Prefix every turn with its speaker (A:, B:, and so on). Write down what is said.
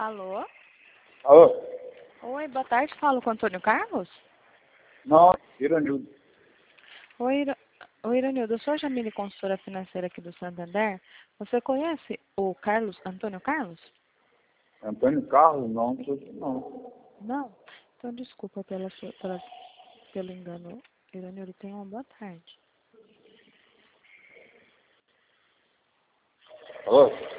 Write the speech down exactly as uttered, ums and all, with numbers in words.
A: Alô?
B: Alô?
A: Oi, boa tarde. Falo com o Antônio Carlos?
B: Não, Iranildo.
A: Oi, Ira... Oi, Iranildo. Eu sou a Jamile, consultora financeira aqui do Santander. Você conhece o Carlos, Antônio Carlos?
B: Antônio Carlos? Não, não sei se não.
A: Não? Então, desculpa pela sua, pela, pelo engano. Iranildo, tenha uma boa tarde.
B: Alô?